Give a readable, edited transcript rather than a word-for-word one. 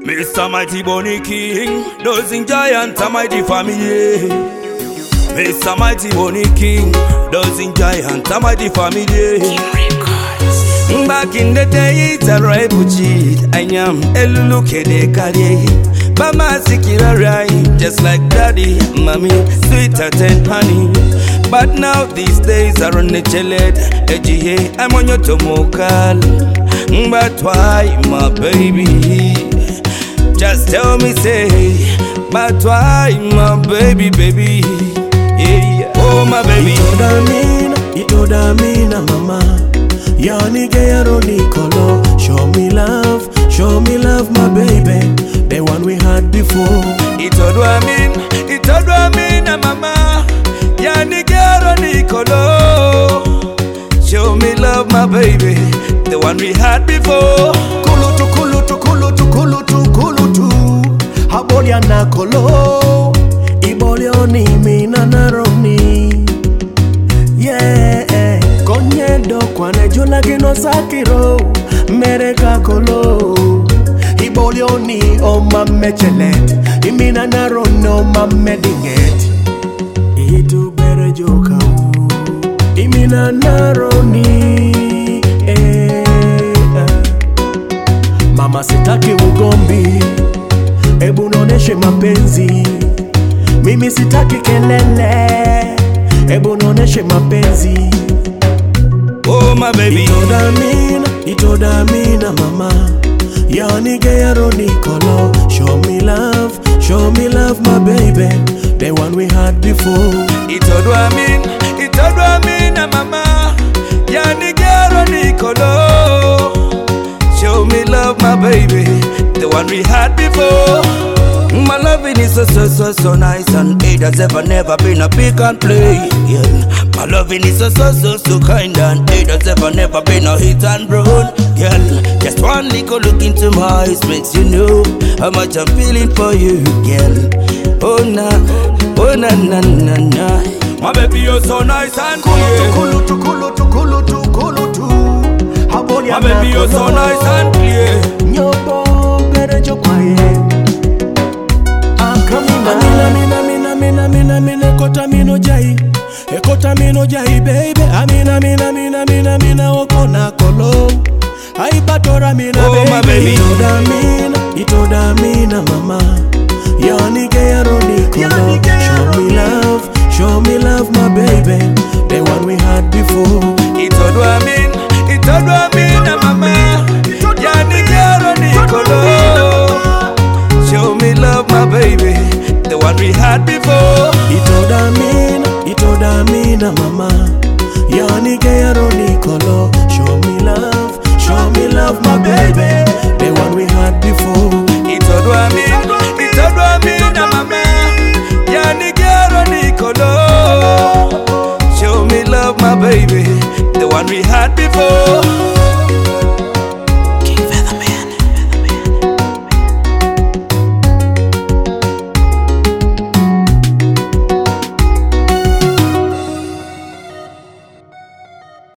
Mr. Mighty Bonny King, dozing giant, a mighty family. Mr. Mighty Bonny King, dozing giant, a mighty family. Back in the day, it's a refugee. I am Eluluke de Kali. Mama Sikira right, just like daddy, mommy, sweeter than honey. But now these days are on the cheled, edgy, I'm on your tomokal. But why, my baby? Just tell me, say, but why, my baby, baby? Yeah, oh, my baby. Itoda mina mama. Yani gero Nicolo. Show me love, my baby. The one we had before. Itoda mina mama. Yani gero Nicolo. Show me love, my baby. The one we had before. Kulutu Habolia na kolo Ibolio ni mina naroni. Yeah, konyedo kwane jula gino sakiro Mereka kolo Ibolio ni oma mechelet Imina naroni oma medinget Itu bere joka Imina naroni. Mama sitaki ugombi, ebu noneshe mapenzi. Mimi sitaki kelele, ebu noneshe mapenzi. Oh my baby, itoda mina mama. Yani gero Nicolo. Show me love, my baby. The one we had before. Itoda mina mama. Yani gero Nicolo. Show me love, my baby, the one we had before. My loving is so nice, and it has never been a pick and play. Yeah. My loving is so kind, and it has never been a hit and run. Girl, just one little look into my eyes makes you know how much I'm feeling for you, girl. Oh na, my baby, you're so nice and Kulutu. My baby, you're so nice and clear. Nyobo berejo kwaye. Amina kota mino jai. Ekota mino jai baby. Amina okona kolo. Aibatora mina oh, baby. Itoda mina mama. Yani gero Nicolo. Show me love, my baby. The one we had before. Itoda mina mama. Yani gero Nicolo. Show me love, my baby. The one we had before. Itoda mina mama. Yani gero Nicolo. Show